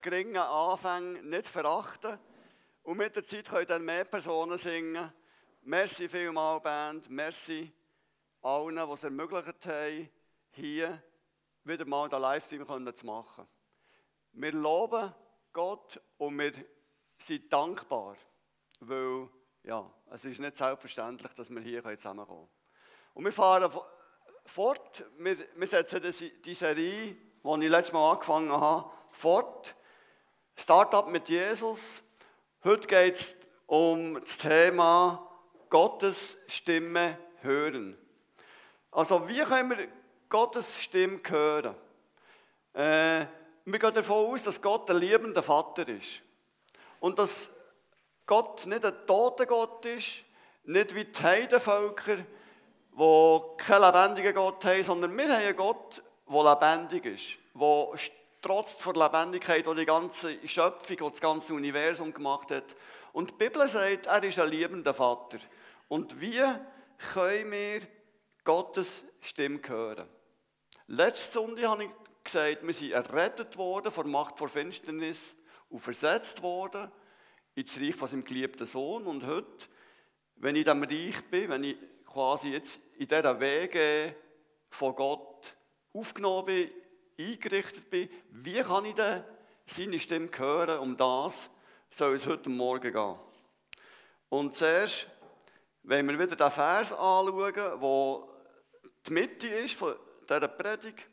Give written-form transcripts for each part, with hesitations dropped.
geringen Anfängen nicht verachten. Und mit der Zeit können dann mehr Personen singen. Merci vielmals, Band. Merci allen, die es ermöglicht haben, hier wieder mal den Livestream zu machen. Wir loben Gott und wir sind dankbar, weil es ist nicht selbstverständlich, dass wir hier zusammenkommen können. Und wir fahren fort, wir setzen die Serie, die ich letztes Mal angefangen habe, fort. Startup mit Jesus. Heute geht es um das Thema Gottes Stimme hören. Also wie können wir Gottes Stimme hören? Wir gehen davon aus, dass Gott ein liebender Vater ist. Und dass Gott nicht ein toter Gott ist, nicht wie die Heidenvölker, die keinen lebendigen Gott haben, sondern wir haben einen Gott, der lebendig ist, der trotz der Lebendigkeit, die die ganze Schöpfung und das ganze Universum gemacht hat. Und die Bibel sagt, er ist ein liebender Vater. Und wie können wir Gottes Stimme hören? Letzte Sonntag habe ich gesagt, wir sind errettet worden von der Macht der Finsternis und versetzt worden ins Reich von seinem geliebten Sohn. Und heute, wenn ich in diesem Reich bin, wenn ich quasi jetzt in dieser Wege von Gott aufgenommen bin, eingerichtet bin, wie kann ich denn seine Stimme hören? Um das soll es heute Morgen gehen. Und zuerst, wenn wir wieder den Vers anschauen, wo die Mitte ist von dieser Predigt,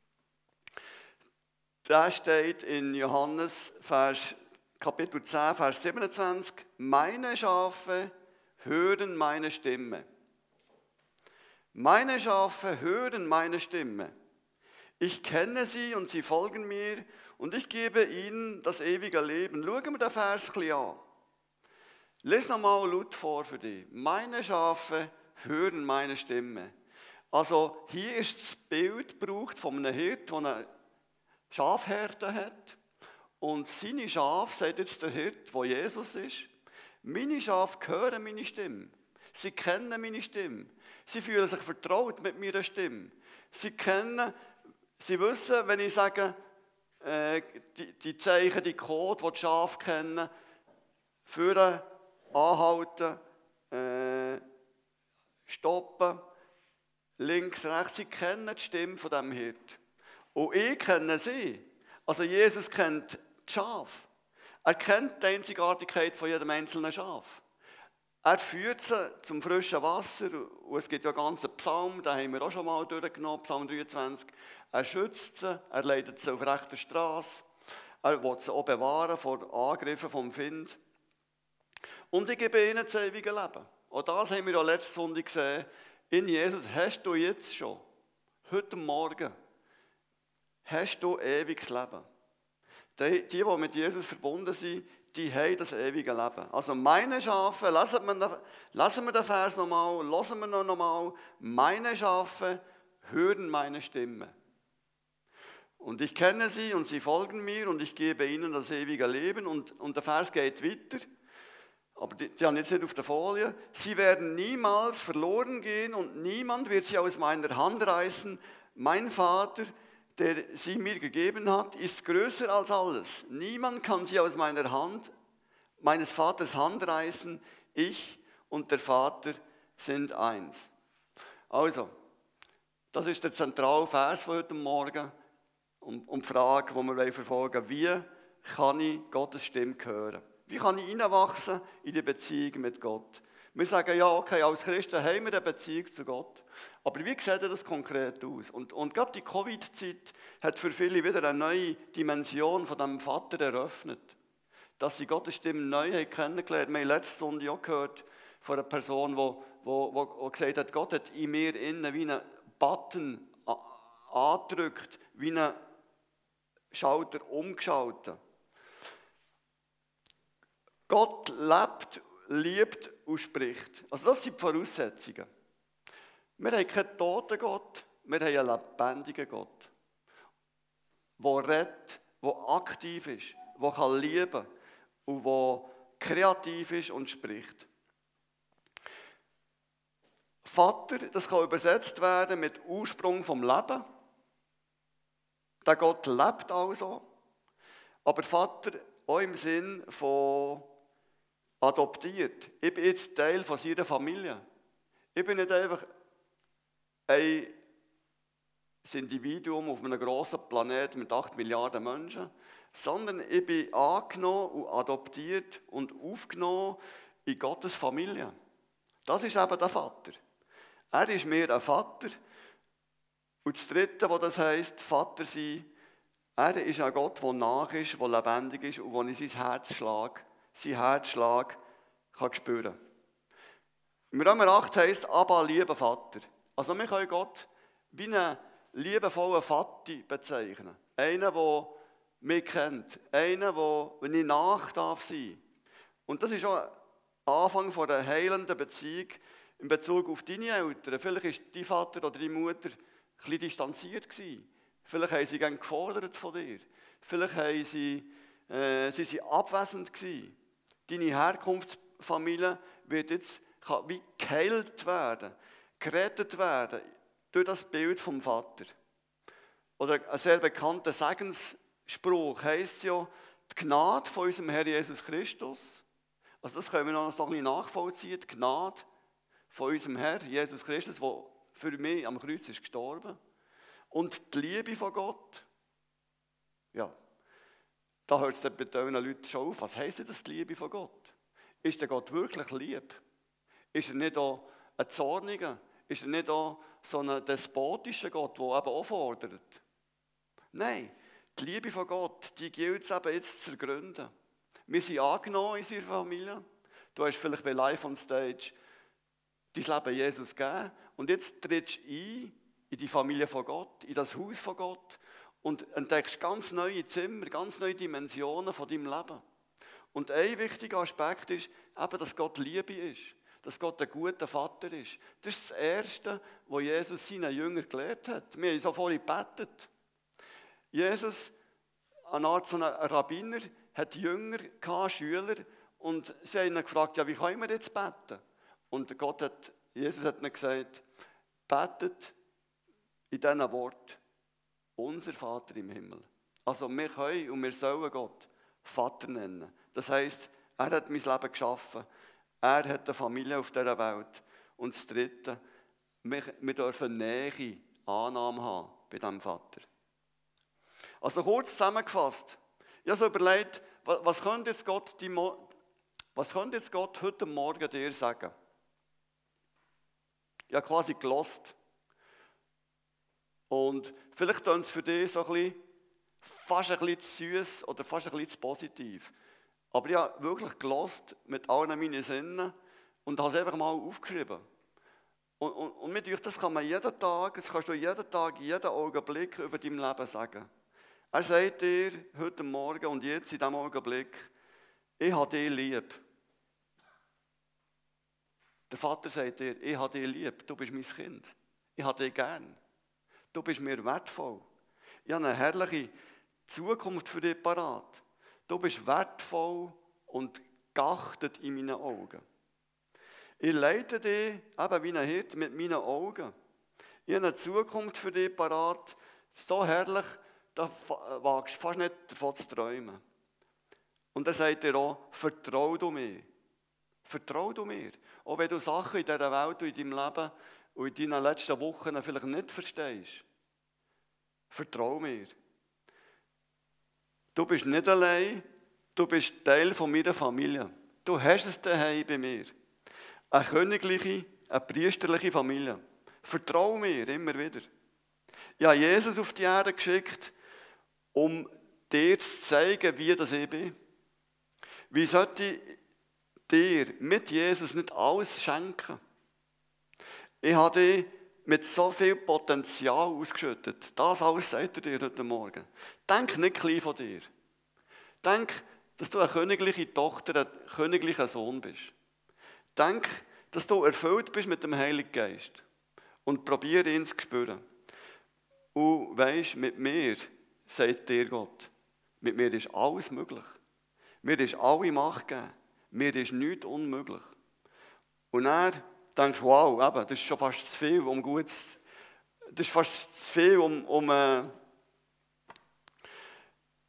der steht in Johannes Kapitel 10, Vers 27, meine Schafe hören meine Stimme. Meine Schafe hören meine Stimme. Ich kenne sie und sie folgen mir und ich gebe ihnen das ewige Leben. Schauen wir den Vers ein bisschen an. Lies nochmal laut vor für dich. Meine Schafe hören meine Stimme. Also hier ist das Bild gebraucht von einem Hirt, der eine Schafherde hat. Und seine Schafe, sagt jetzt der Hirt, der Jesus ist, meine Schafe hören meine Stimme. Sie kennen meine Stimme. Sie fühlen sich vertraut mit meiner Stimme. Sie wissen, wenn ich sage, die Zeichen, die Code, die die Schafe kennen, führen, anhalten, stoppen, links, rechts. Sie kennen die Stimme von diesem Hirt. Und ich kenne sie. Also Jesus kennt die Schafe. Er kennt die Einzigartigkeit von jedem einzelnen Schaf. Er führt sie zum frischen Wasser. Und es gibt ja einen ganzen Psalm, den haben wir auch schon mal durchgenommen, Psalm 23. Er schützt sie, er leitet sie auf rechter Straße. Er will sie auch bewahren vor Angriffen vom Find. Und ich gebe ihnen das ewige Leben. Auch das haben wir ja letzte Sonntag gesehen. In Jesus hast du jetzt schon, heute Morgen, hast du ewiges Leben. Die mit Jesus verbunden sind, die haben das ewige Leben. Also meine Schafe, lassen wir den Vers nochmal, hören wir nochmal. Meine Schafe hören meine Stimme. Und ich kenne sie und sie folgen mir und ich gebe ihnen das ewige Leben. Und der Vers geht weiter, aber die haben jetzt nicht auf der Folie. Sie werden niemals verloren gehen und niemand wird sie aus meiner Hand reißen. Mein Vater, der sie mir gegeben hat, ist größer als alles. Niemand kann sie aus meines Vaters Hand reißen. Ich und der Vater sind eins. Also, das ist der zentrale Vers von heute Morgen und die Frage, die wir verfolgen wollen. Wie kann ich Gottes Stimme hören? Wie kann ich hineinwachsen in die Beziehung mit Gott? Wir sagen, ja, okay, als Christen haben wir eine Beziehung zu Gott. Aber wie sieht das konkret aus? Und gerade die Covid-Zeit hat für viele wieder eine neue Dimension von diesem Vater eröffnet. Dass sie Gottes Stimme neu kennengelernt haben. Wir haben letzte Sonntag auch gehört von einer Person, die gesagt hat, Gott hat in mir innen wie einen Button angedrückt, wie einen Schalter umgeschaltet. Gott lebt, liebt und spricht. Also das sind die Voraussetzungen. Wir haben keinen toten Gott, wir haben einen lebendigen Gott, der redet, der aktiv ist, der lieben kann und der kreativ ist und spricht. Vater, das kann übersetzt werden mit Ursprung vom Leben. Der Gott lebt also. Aber Vater auch im Sinn von adoptiert. Ich bin jetzt Teil von seiner Familie. Ich bin nicht einfach ein Individuum auf einem grossen Planeten mit 8 Milliarden Menschen, sondern ich bin angenommen und adoptiert und aufgenommen in Gottes Familie. Das ist eben der Vater. Er ist mir ein Vater. Und das Dritte, was das heisst, Vater sein, er ist ein Gott, der nach ist, der lebendig ist und wo ich seinen Herzschlag kann spüren. Im Römer 8 heisst, Abba, lieber Vater. Also wir können Gott wie einen liebevollen Vater bezeichnen. Einen, der mich kennt. Einen, der, wenn ich nach darf sein. Und das ist auch Anfang von einer heilenden Beziehung in Bezug auf deine Eltern. Vielleicht war dein Vater oder deine Mutter ein bisschen distanziert gewesen. Vielleicht haben sie gerne gefordert von dir. Vielleicht haben sie abwesend gewesen. Deine Herkunftsfamilie wird jetzt wie geheilt werden, gerettet werden durch das Bild vom Vater. Oder ein sehr bekannter Segensspruch heisst ja, die Gnade von unserem Herr Jesus Christus. Also das können wir noch ein bisschen nachvollziehen. Die Gnade von unserem Herr Jesus Christus, der für mich am Kreuz ist gestorben. Und die Liebe von Gott. Ja, da hört es bei den Leuten schon auf. Was heisst denn das, die Liebe von Gott? Ist der Gott wirklich lieb? Ist er nicht auch ein Zorniger? Ist er nicht auch so ein despotischer Gott, der eben auch fordert? Nein, die Liebe von Gott, die gilt es eben jetzt zu ergründen. Wir sind angenommen in seiner Familie. Du hast vielleicht bei Live on Stage dein Leben Jesus gegeben. Und jetzt trittst du ein in die Familie von Gott, in das Haus von Gott und entdeckst ganz neue Zimmer, ganz neue Dimensionen von deinem Leben. Und ein wichtiger Aspekt ist eben, dass Gott Liebe ist, dass Gott ein guter Vater ist. Das ist das Erste, was Jesus seinen Jüngern gelehrt hat. Wir haben so vorhin gebetet. Jesus, eine Art so ein Rabbiner, hat Jünger gehabt, Schüler, und sie haben ihn gefragt, ja, wie können wir jetzt beten? Und Jesus hat ihnen gesagt, betet in diesen Wort, unser Vater im Himmel. Also wir können und wir sollen Gott Vater nennen. Das heisst, er hat mein Leben geschaffen, er hat eine Familie auf dieser Welt. Und das Dritte, wir dürfen Nähe, Annahme haben bei diesem Vater. Also kurz zusammengefasst, ich habe so überlegt, was könnte jetzt Gott heute Morgen dir sagen? Ich habe quasi gehört. Und vielleicht tun es für dich so fast ein bisschen zu süß oder fast ein bisschen zu positiv. Aber ich habe wirklich gehört mit allen meinen Sinnen und habe es einfach mal aufgeschrieben. Und mir denke, das kann man jeden Tag, das kannst du jeden Tag, jeden Augenblick über dein Leben sagen. Er sagt dir heute Morgen und jetzt in diesem Augenblick, ich habe dich lieb. Der Vater sagt dir, ich habe dich lieb, du bist mein Kind. Ich habe dich gern. Du bist mir wertvoll. Ich habe eine herrliche Zukunft für dich parat. Du bist wertvoll und geachtet in meinen Augen. Ich leite dich eben wie ein Hirte mit meinen Augen. Ich habe eine Zukunft für dich parat, so herrlich, da wagst du fast nicht davon zu träumen. Und er sagt dir auch, vertrau du mir. Vertrau du mir. Auch wenn du Sachen in dieser Welt und in deinem Leben und in deinen letzten Wochen vielleicht nicht verstehst. Vertrau mir. Du bist nicht allein, du bist Teil von meiner Familie. Du hast es daheim bei mir. Eine königliche, eine priesterliche Familie. Vertrau mir immer wieder. Ich habe Jesus auf die Erde geschickt, um dir zu zeigen, wie das ich bin. Wie sollte ich dir mit Jesus nicht alles schenken? Ich habe dich mit so viel Potenzial ausgeschüttet. Das alles sagt er dir heute Morgen. Denk nicht klein von dir. Denk, dass du eine königliche Tochter, ein königlicher Sohn bist. Denk, dass du erfüllt bist mit dem Heiligen Geist. Und probiere ihn zu spüren. Und weisst, mit mir, sagt dir Gott, mit mir ist alles möglich. Mir ist alle Macht gegeben. Mir ist nichts unmöglich. Und er denkst, wow, eben, das ist schon fast zu viel, um das ist fast zu viel, um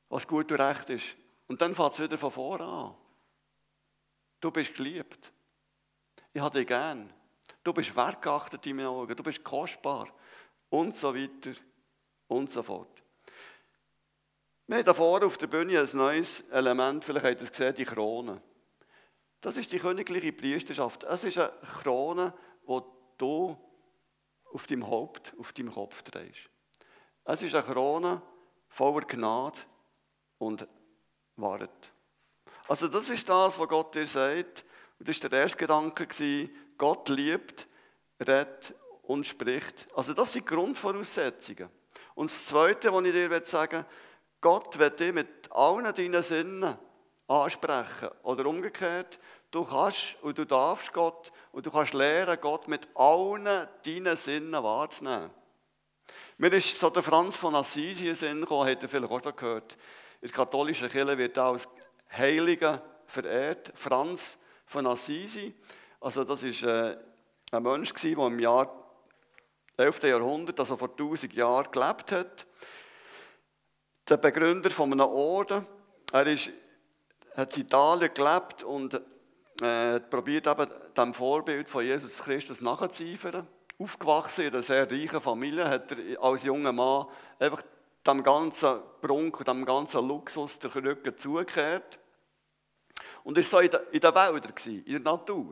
was gut und recht ist. Und dann fängt es wieder von vorne an. Du bist geliebt. Ich habe dich gern. Du bist wertgeachtet in meinen Augen. Du bist kostbar. Und so weiter und so fort. Wir haben hier vorne auf der Bühne ein neues Element, vielleicht habt ihr es gesehen, die Krone. Das ist die königliche Priesterschaft. Es ist eine Krone, die du auf deinem Haupt, auf deinem Kopf trägst. Es ist eine Krone voller Gnade und Wahrheit. Also das ist das, was Gott dir sagt. Und das war der erste Gedanke. Gott liebt, redet und spricht. Also das sind die Grundvoraussetzungen. Und das Zweite, was ich dir sagen will, Gott wird dich mit allen deinen Sinnen ansprechen. Oder umgekehrt, du kannst und du darfst Gott und du kannst lernen, Gott mit allen deinen Sinnen wahrzunehmen. Mir ist so der Franz von Assisi in den Sinn gekommen, habt ihr vielleicht auch schon gehört. In der katholischen Kirche wird er als Heiliger verehrt. Franz von Assisi. Also das war ein Mensch, der im Jahr 11. Jahrhundert, also vor 1000 Jahren, gelebt hat. Der Begründer von einem Orden. Er hat in Italien gelebt und hat probiert, eben dem Vorbild von Jesus Christus nachzueifern. Aufgewachsen in einer sehr reichen Familie, hat er als junger Mann einfach dem ganzen Prunk und dem ganzen Luxus den Rücken zugekehrt. Und er war so in den Wäldern, in der Natur.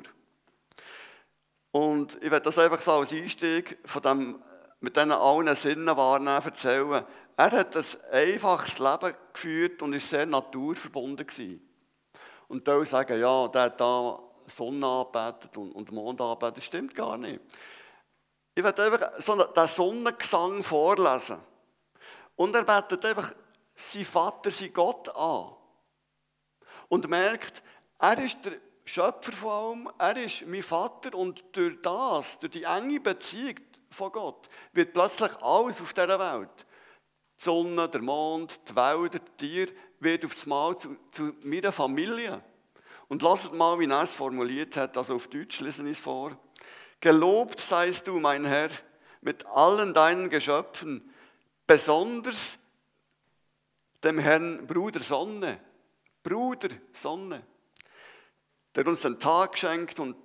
Und ich werde das einfach so als Einstieg von dem, mit diesen allen Sinnen wahrnehmen, erzählen. Er hat ein einfaches Leben geführt und war sehr naturverbunden gewesen. Und die sagen, ja, der hat da Sonne angebetet und Mond angebetet. Das stimmt gar nicht. Ich werde einfach so den Sonnengesang vorlesen. Und er betet einfach seinen Vater, seinen Gott an. Und merkt, er ist der Schöpfer von allem, er ist mein Vater und durch die enge Beziehung von Gott, wird plötzlich alles auf dieser Welt, die Sonne, der Mond, die Wälder, die Tiere, wird aufs Mal zu meiner Familie. Und lasst mal, wie er es formuliert hat, also auf Deutsch lesen ich es vor. Gelobt seist du, mein Herr, mit allen deinen Geschöpfen, besonders dem Herrn Bruder Sonne, der uns den Tag schenkt und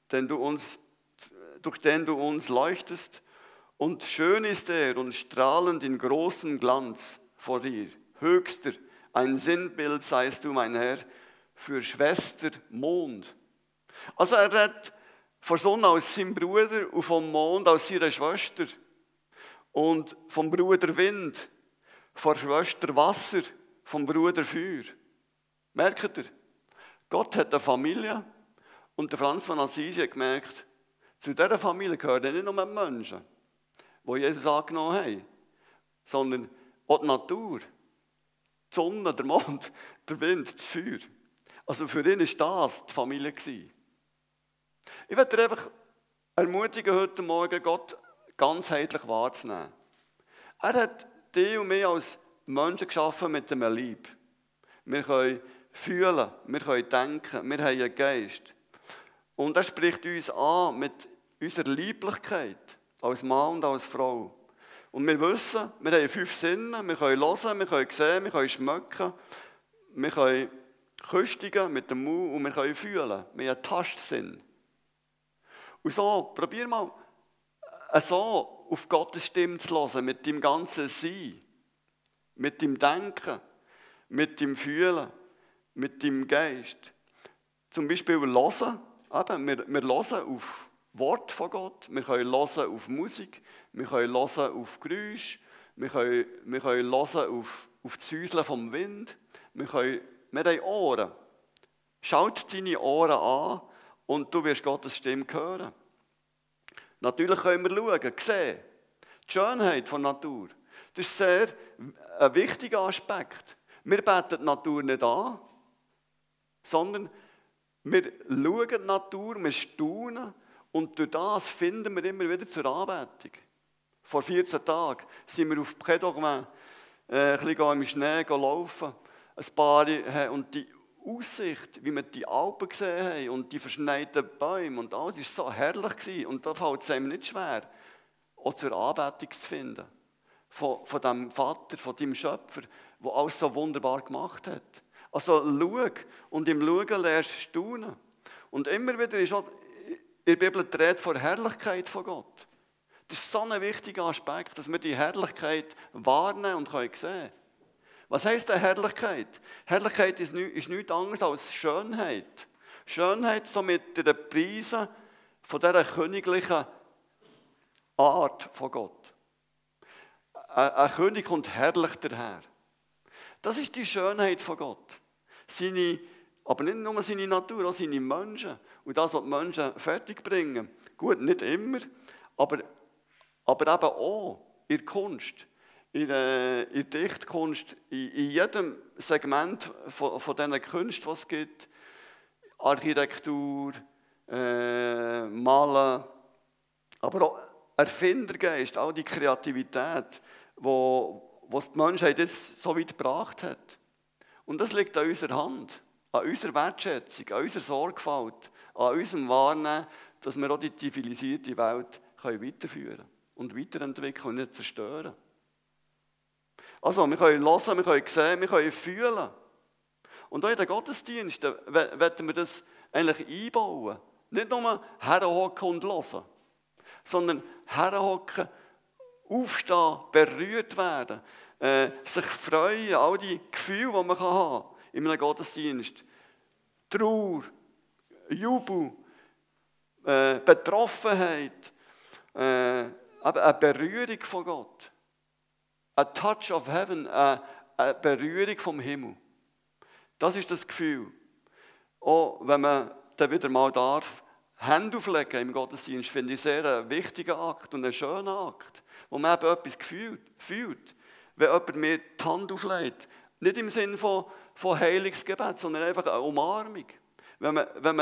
durch den du uns leuchtest. Und schön ist er und strahlend in großem Glanz vor dir. Höchster, ein Sinnbild seist du, mein Herr, für Schwester Mond. Also er redet von Sonne als seinem Bruder und vom Mond als seiner Schwester. Und vom Bruder Wind, von Schwester Wasser, vom Bruder Feuer. Merkt ihr? Gott hat eine Familie und der Franz von Assisi hat gemerkt, zu dieser Familie gehören nicht nur die Menschen, die Jesus angenommen haben, sondern auch die Natur, die Sonne, der Mond, der Wind, das Feuer. Also für ihn war das die Familie. Ich möchte dir einfach ermutigen, heute Morgen Gott ganzheitlich wahrzunehmen. Er hat dich und mich als Menschen geschaffen mit einem Lieb. Wir können fühlen, wir können denken, wir haben einen Geist. Und er spricht uns an mit unserer Lieblichkeit, als Mann und als Frau. Und wir wissen, wir haben 5 Sinne, wir können hören, wir können sehen, wir können schmecken, wir können köstigen mit dem Mund und wir können fühlen. Wir haben einen Tastsinn. Und so, probier mal, so auf Gottes Stimme zu hören, mit dem ganzen Sein, mit dem Denken, mit dem Fühlen, mit dem Geist. Zum Beispiel hören, wir hören auf Wort von Gott, wir können hören auf Musik, wir können hören auf Geräusche, wir können hören auf das Säuseln vom Wind, wir haben Ohren. Schaut deine Ohren an und du wirst Gottes Stimme hören. Natürlich können wir schauen, sehen. Die Schönheit der Natur. Das ist sehr ein wichtiger Aspekt. Wir beten die Natur nicht an, sondern wir schauen die Natur, wir staunen und durch das finden wir immer wieder zur Anbetung. Vor 14 Tagen sind wir auf Prédogmain ein bisschen im Schnee laufen. Ein paar, und die Aussicht, wie wir die Alpen gesehen haben und die verschneiten Bäume und alles war so herrlich gewesen. Und da fällt es einem nicht schwer, auch zur Anbetung zu finden. von dem Vater, von deinem Schöpfer, der alles so wunderbar gemacht hat. Also schau und im Schauen lernst du staunen. Und immer wieder ist auch in der Bibel die Rede von der Herrlichkeit von Gott. Das ist so ein wichtiger Aspekt, dass wir die Herrlichkeit wahrnehmen und sehen können. Was heisst denn Herrlichkeit? Herrlichkeit ist nichts anderes als Schönheit. Schönheit so mit der Preise von dieser königlichen Art von Gott. Ein König kommt herrlich daher. Das ist die Schönheit von Gott. Aber nicht nur seine Natur, auch seine Menschen. Und das, was die Menschen fertigbringen. Gut, nicht immer, aber eben auch in der Kunst, in der Dichtkunst, in jedem Segment von diesen Künsten, die es gibt. Architektur, Malen, aber auch Erfindergeist, all die Kreativität, was die Menschheit jetzt so weit gebracht hat. Und das liegt an unserer Hand, an unserer Wertschätzung, an unserer Sorgfalt, an unserem Wahrnehmen, dass wir auch die zivilisierte Welt weiterführen können und weiterentwickeln und nicht zerstören. Also, wir können hören, wir können sehen, wir können fühlen. Und auch in den Gottesdiensten wollen wir das eigentlich einbauen. Nicht nur herhocken und hören, sondern herhocken, aufstehen, berührt werden, sich freuen, all die Gefühle, die man haben kann in einem Gottesdienst. Trauer, Jubel, Betroffenheit, eine Berührung von Gott. A touch of heaven, eine Berührung vom Himmel. Das ist das Gefühl. Auch wenn man dann wieder mal darf, Hände auflegen im Gottesdienst, finde ich sehr einen wichtigen Akt und einen schönen Akt, wo man eben etwas fühlt. Wenn jemand mir die Hand auflegt, nicht im Sinne von Heilungsgebet, sondern einfach eine Umarmung. Wenn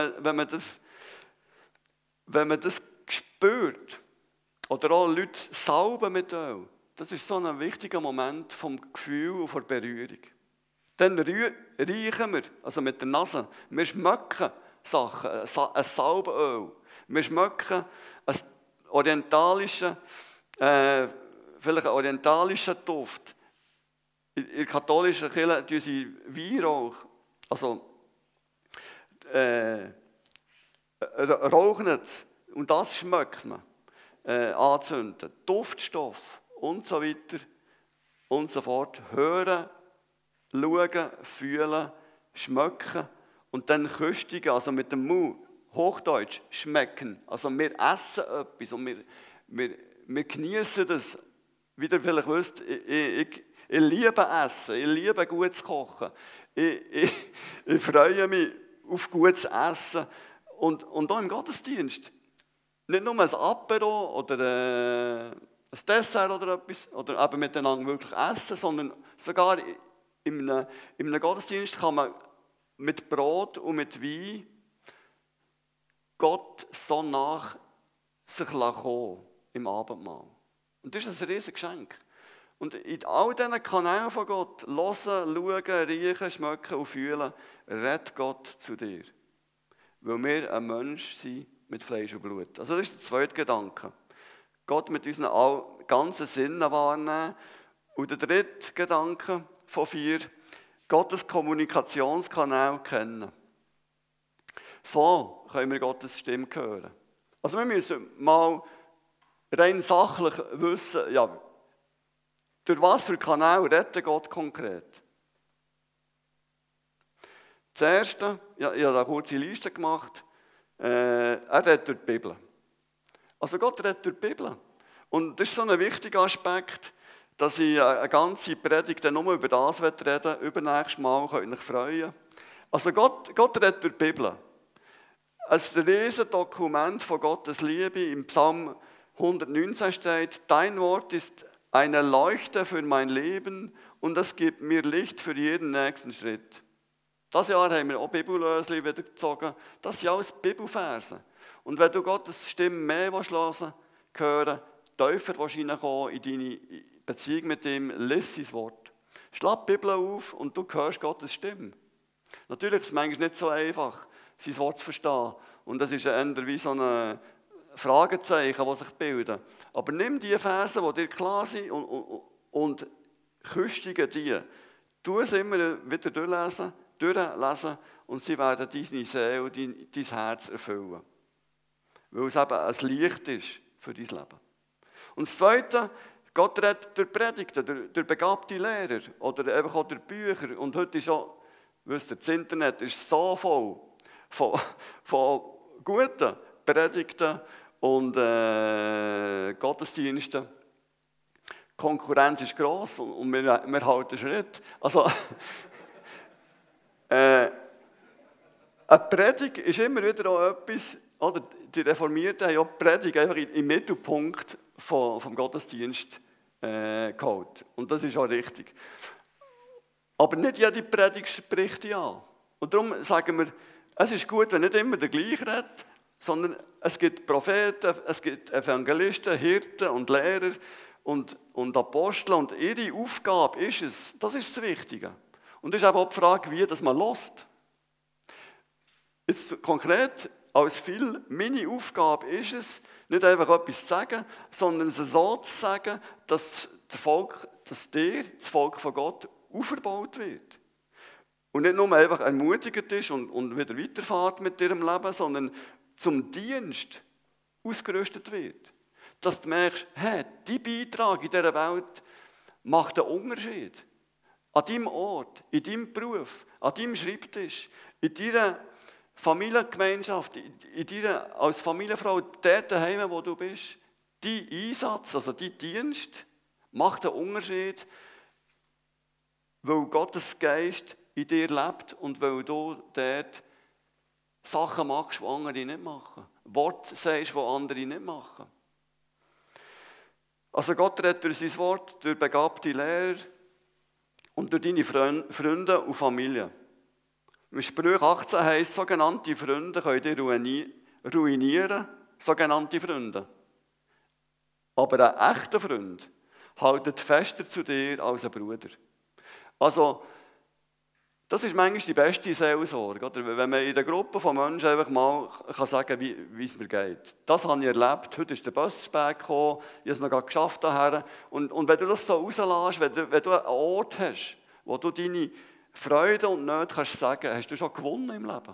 man das spürt, oder auch Leute salben mit Öl, das ist so ein wichtiger Moment vom Gefühl und von der Berührung. Dann riechen wir, also mit der Nase, wir schmecken Sachen, ein Salbenöl. Wir schmecken vielleicht einen orientalischen Duft. In der katholischen Kirche tun sie Weihrauch, also rauchen es, und das schmeckt man, anzünden. Duftstoff und so weiter und so fort. Hören, schauen, fühlen, schmecken und dann köstigen, also mit dem Mund, Hochdeutsch, schmecken. Also wir essen etwas und wir genießen das. Wie ihr vielleicht wisst, ich liebe Essen, ich liebe gutes Kochen. Ich freue mich auf gutes Essen. Und auch im Gottesdienst. Nicht nur ein Apero oder ein Dessert oder etwas, oder eben miteinander wirklich essen, sondern sogar in einem Gottesdienst kann man mit Brot und mit Wein Gott so nach sich kommen im Abendmahl. Und das ist ein riesiges Geschenk. Und in all diesen Kanälen von Gott, hören, schauen, riechen, schmecken und fühlen, redet Gott zu dir. Weil wir ein Mensch sind mit Fleisch und Blut. Also das ist der zweite Gedanke. Gott mit unseren ganzen Sinnen wahrnehmen. Und der dritte Gedanke von 4, Gottes Kommunikationskanal kennen. So können wir Gottes Stimme hören. Also wir müssen mal rein sachlich wissen, ja, durch was für Kanal redet Gott konkret? Das Erste, ja, ich habe eine kurze Liste gemacht, er redet durch die Bibel. Also Gott redet durch die Bibel. Und das ist so ein wichtiger Aspekt, dass ich eine ganze Predigt nur über das reden will. Übernächstes Mal könnt ihr euch freuen. Also Gott redet durch die Bibel. Ein riesiges Dokument von Gottes Liebe. Im Psalm 119 steht, dein Wort ist eine Leuchte für mein Leben und es gibt mir Licht für jeden nächsten Schritt. Dieses Jahr haben wir auch Bibellösli wieder gezogen. Das sind alles Bibelverse. Und wenn du Gottes Stimme mehr hören, tiefer reinkommen in deine Beziehung mit ihm, lies sein Wort. Schlag die Bibel auf und du hörst Gottes Stimme. Natürlich ist es manchmal nicht so einfach, sein Wort zu verstehen. Und das ist eher wie so ein Fragezeichen, das sich bilden. Aber nimm die Verse, die dir klar sind, und küstigen die. Tu es immer wieder durchlesen und sie werden deine Seele, dein Herz erfüllen. Weil es eben ein Licht ist für dein Leben. Und das Zweite, Gott redet durch Predigten, durch begabte Lehrer oder einfach auch durch Bücher. Und heute ist auch, wisst ihr, das Internet ist so voll von guten Predigten und Gottesdiensten. Die Konkurrenz ist gross und wir halten Schritt. Also, eine Predigt ist immer wieder auch etwas, oder die Reformierten haben auch die Predigt einfach im Mittelpunkt vom Gottesdienst geholt. Und das ist auch richtig. Aber nicht jede Predigt spricht ja. Und darum sagen wir, es ist gut, wenn nicht immer der gleiche redet, sondern es gibt Propheten, es gibt Evangelisten, Hirten und Lehrer und Apostel. Und ihre Aufgabe ist es, das ist das Wichtige. Und das ist aber auch die Frage, wie das man hört. Jetzt konkret, als viel, meine Aufgabe ist es, nicht einfach etwas zu sagen, sondern es so zu sagen, dass das Volk von Gott, aufgebaut wird. Und nicht nur einfach ermutigt ist und wieder weiterfährt mit ihrem Leben, sondern zum Dienst ausgerüstet wird. Dass du merkst, hey, dein Beitrag in dieser Welt macht einen Unterschied. An deinem Ort, in deinem Beruf, an deinem Schreibtisch, in deiner Familiengemeinschaft, in deiner, als Familienfrau, dort daheim, wo du bist, dein Einsatz, also dein Dienst, macht einen Unterschied, weil Gottes Geist in dir lebt und weil du dort Sachen machst, die andere nicht machen. Worte sagst, die andere nicht machen. Also Gott redet durch sein Wort, durch begabte Lehrer und durch deine Freunde und Familie. Im Sprüche 18 heisst, sogenannte Freunde können dich ruinieren, sogenannte Freunde. Aber ein echter Freund hält fester zu dir als ein Bruder. Also, das ist manchmal die beste Seelsorge, oder? Wenn man in der Gruppe von Menschen einfach mal sagen kann, wie es mir geht. Das habe ich erlebt. Heute ist der Bus spät gekommen, ich habe es noch gerade geschafft daher. Und wenn du das so rauslässt, wenn du einen Ort hast, wo du deine Freude und Nöte kannst sagen, hast du schon gewonnen im Leben.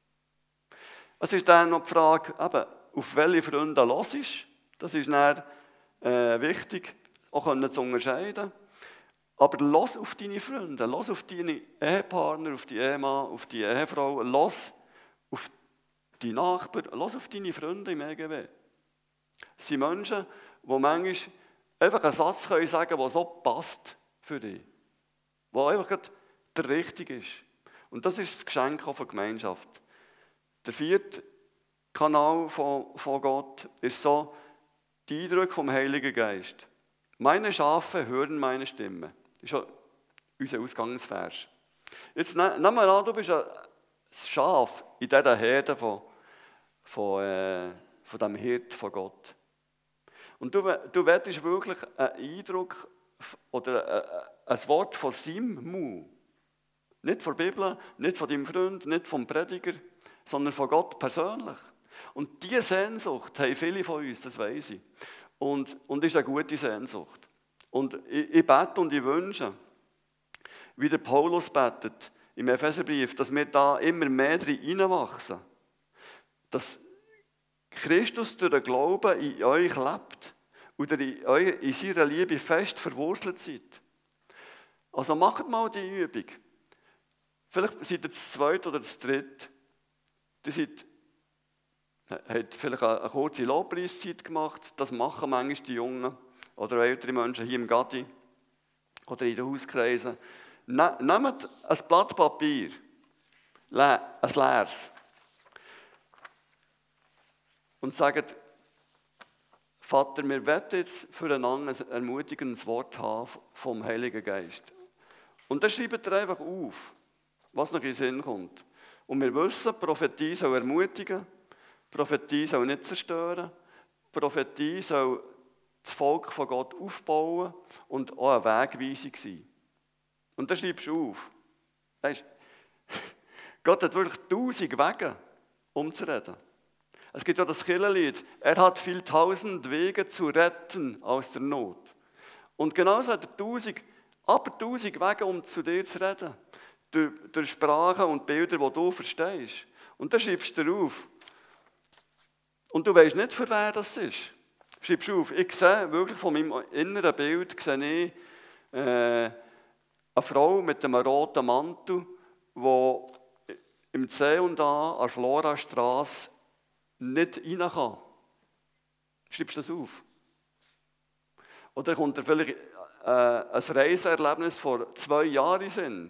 Es ist dann noch die Frage, eben, auf welche Freunde du hörst. Das ist dann wichtig, auch zu unterscheiden. Aber lass auf deine Freunde, lass auf deine Ehepartner, auf die Ehemann, auf die Ehefrau, lass auf die Nachbarn, lass auf deine Freunde im EGW. Es sind Menschen, die manchmal einfach einen Satz sagen können, der so passt für dich. Der einfach der richtige ist. Und das ist das Geschenk von Gemeinschaft. Der 4. Kanal von Gott ist so die Eindrücke vom Heiligen Geist. Meine Schafe hören meine Stimme. Das ist ja unser Ausgangsvers. Jetzt nehmen wir an, du bist ein Schaf in dieser Herde von diesem Hirt von Gott. Und du willst wirklich einen Eindruck oder ein Wort von seinem Mund. Nicht von der Bibel, nicht von deinem Freund, nicht vom Prediger, sondern von Gott persönlich. Und diese Sehnsucht haben viele von uns, das weiss ich. Und ist eine gute Sehnsucht. Und ich bete und ich wünsche, wie der Paulus betet im Epheserbrief, dass wir da immer mehr reinwachsen. Dass Christus durch den Glauben in euch lebt und in seiner Liebe fest verwurzelt seid. Also macht mal die Übung. Vielleicht seid ihr das Zweite oder das Dritte. Ihr habt vielleicht eine kurze Lobpreiszeit gemacht. Das machen manchmal die Jungen oder ältere Menschen hier im Gadi oder in den Hauskreisen. Nehmt ein Blatt Papier, ein leeres, und sagt, Vater, wir wollen jetzt füreinander ein ermutigendes Wort haben vom Heiligen Geist. Und dann schreibt ihr einfach auf, was noch in den Sinn kommt. Und wir wissen, Prophetie soll ermutigen, Prophetie soll nicht zerstören, Prophetie soll das Volk von Gott aufbauen und auch eine Wegweisung sein. Und dann schreibst du auf. Weißt, Gott hat wirklich 1000 Wege, um zu reden. Es gibt ja das Kirchenlied, er hat viel 1000 Wege zu retten aus der Not. Und genauso hat er aber 1000 Wege, um zu dir zu reden. Durch Sprachen und Bilder, die du verstehst. Und dann schreibst du auf. Und du weißt nicht, für wen das ist. Schreibst du auf. Ich sehe wirklich von meinem inneren Bild eine Frau mit einem roten Mantel, die im C und A an der Florastrasse nicht rein kann. Schreibst du das auf? Oder kommt dir vielleicht ein Reiseerlebnis vor 2 Jahren in den Sinn,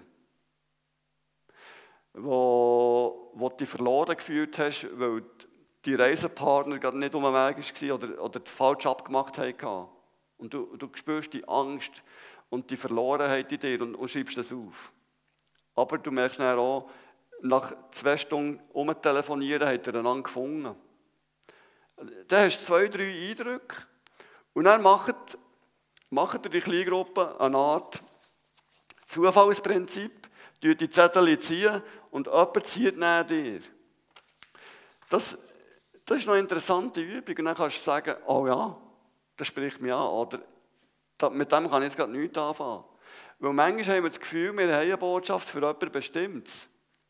wo du dich verloren gefühlt hast, weil die Reisepartner gerade nicht um den Weg war oder falsch abgemacht haben. Und du spürst die Angst und die Verlorenheit in dir und schreibst das auf. Aber du merkst dann auch, nach 2 Stunden umtelefonieren hat er einander gefunden. Dann hast du 2, 3 Eindrücke und dann macht die Kleingruppe eine Art Zufallsprinzip, die Zettel ziehen und jemand zieht neben dir. Das ist noch eine interessante Übung. Und dann kannst du sagen, oh ja, das spricht mich an. Oder mit dem kann ich jetzt gerade nichts anfangen. Weil manchmal haben wir das Gefühl, wir haben eine Botschaft für jemanden Bestimmtes.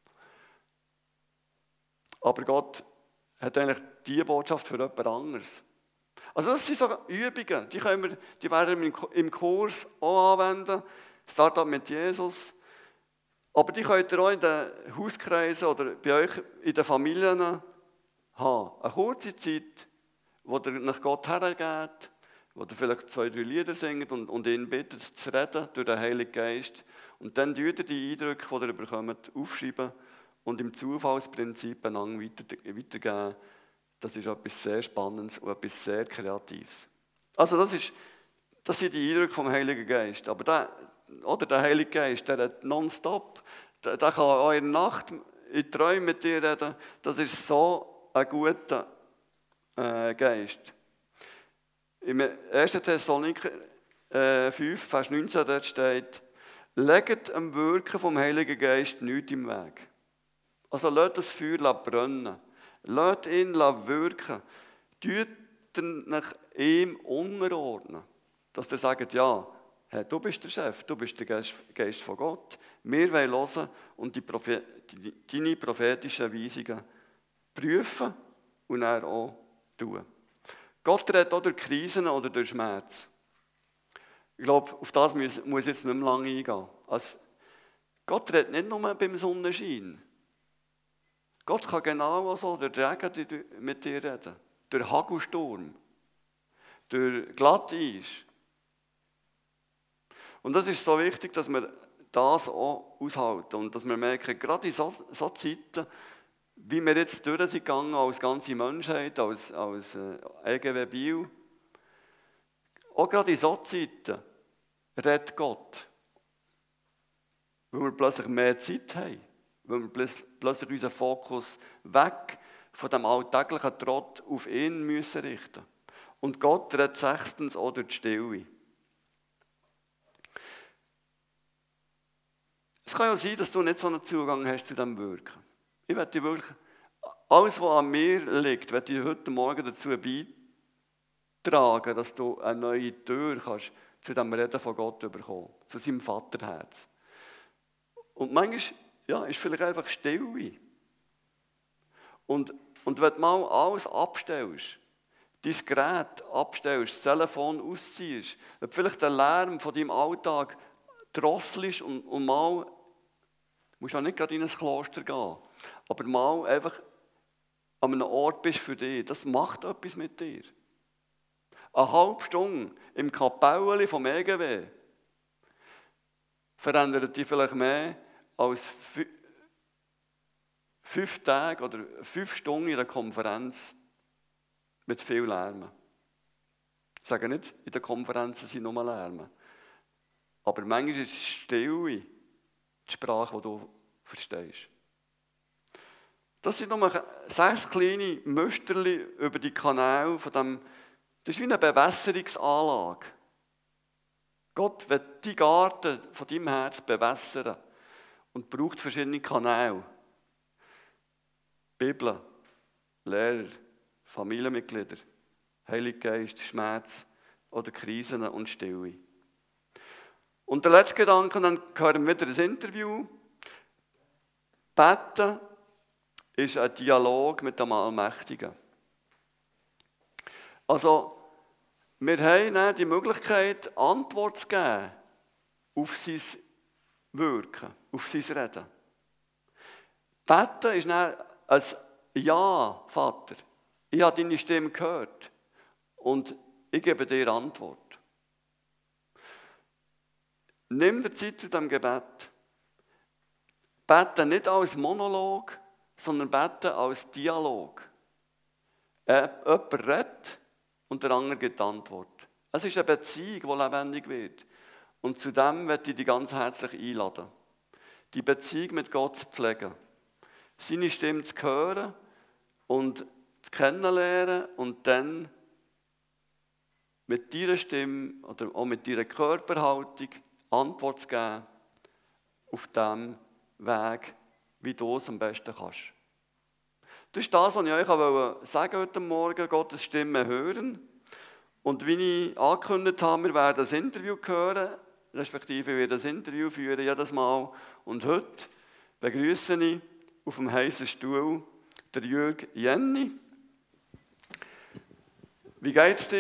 Aber Gott hat eigentlich diese Botschaft für jemand anderes. Also das sind so Übungen, die werden wir im Kurs auch anwenden. Startup mit Jesus. Aber die könnt ihr auch in den Hauskreisen oder bei euch in den Familien haben. Eine kurze Zeit, wo ihr nach Gott hergeht, wo ihr vielleicht 2, 3 Lieder singt und ihn bittet zu reden durch den Heiligen Geist. Und dann tut ihr die Eindrücke, die ihr bekommt, aufschreiben und im Zufallsprinzip einander weitergeben. Das ist etwas sehr Spannendes und etwas sehr Kreatives. Also das sind die Eindrücke vom Heiligen Geist. Aber der Heilige Geist, der hat nonstop, der kann auch in der Nacht in Träumen mit dir reden. Das ist so ein guter Geist. Im 1. Thessaloniker 5, Vers 19, dort steht, legt dem Wirken vom Heiligen Geist nichts im Weg. Also lasst das Feuer brennen. Lasst ihn wirken. Tut nach ihm unterordnen. Dass ihr sagt, ja, hey, du bist der Chef, du bist der Geist von Gott. Wir wollen hören und deine prophetischen Weisungen prüfen und dann auch tun. Gott redet auch durch Krisen oder durch Schmerz. Ich glaube, auf das muss ich jetzt nicht mehr lange eingehen. Also, Gott redet nicht nur beim Sonnenschein. Gott kann genau so durch Regen mit dir reden. Durch Hagelsturm. Durch Glatteis. Und das ist so wichtig, dass wir das auch aushalten. Und dass wir merken, gerade in so Zeiten, wie wir jetzt durch sind gegangen, als ganze Menschheit, als EGW Biel, auch gerade in so Zeiten redet Gott. Weil wir plötzlich mehr Zeit haben. Weil wir plötzlich unseren Fokus weg von dem alltäglichen Trott auf ihn müssen richten. Und Gott redet 6. auch durch die Stille. Es kann ja sein, dass du nicht so einen Zugang hast zu diesem Wirken. Ich werde dir wirklich, alles, was an mir liegt, werde ich heute Morgen dazu beitragen, dass du eine neue Tür kannst zu dem Reden von Gott bekommen, zu seinem Vaterherz. Und manchmal ist vielleicht einfach Stille. Und wenn du mal alles abstellst, dein Gerät abstellst, das Telefon ausziehst, wenn du vielleicht den Lärm von deinem Alltag drosselst und mal, musst du auch nicht gerade in ein Kloster gehen, aber mal einfach an einem Ort bist für dich, das macht etwas mit dir. Eine halbe Stunde im Kapelle vom EGW verändert dich vielleicht mehr als 5 Tage oder 5 Stunden in der Konferenz mit viel Lärm. Ich sage nicht, in den Konferenzen sind nur Lärm. Aber manchmal ist es Stille, die Sprache, die du verstehst. Das sind nur 6 kleine Müsterli über die Kanäle von dem. Das ist wie eine Bewässerungsanlage. Gott will die Garten von deinem Herz bewässern und braucht verschiedene Kanäle. Bibel, Lehrer, Familienmitglieder, Heiliger Geist, Schmerz oder Krisen und Stille. Und der letzte Gedanke, dann hören wir wieder ein Interview. Beten ist ein Dialog mit dem Allmächtigen. Also, wir haben dann die Möglichkeit, Antwort zu geben auf sein Wirken, auf sein Reden. Beten ist dann ein Ja, Vater. Ich habe deine Stimme gehört und ich gebe dir Antwort. Nimm dir Zeit zu diesem Gebet. Beten nicht als Monolog, sondern beten als Dialog. Jemand redet und der andere gibt Antwort. Es ist eine Beziehung, die lebendig wird. Und zu dem möchte ich dich ganz herzlich einladen. Die Beziehung mit Gott zu pflegen. Seine Stimme zu hören und zu kennenlernen und dann mit deiner Stimme oder auch mit deiner Körperhaltung Antwort zu geben auf dem Weg, wie du es am besten kannst. Das ist das, was ich euch sagen heute Morgen, Gottes Stimme hören. Und wie ich angekündigt habe, wir werden das Interview hören, respektive wir das Interview führen jedes Mal. Und heute begrüße ich auf dem heißen Stuhl der Jürg Jenny. Wie geht's dir?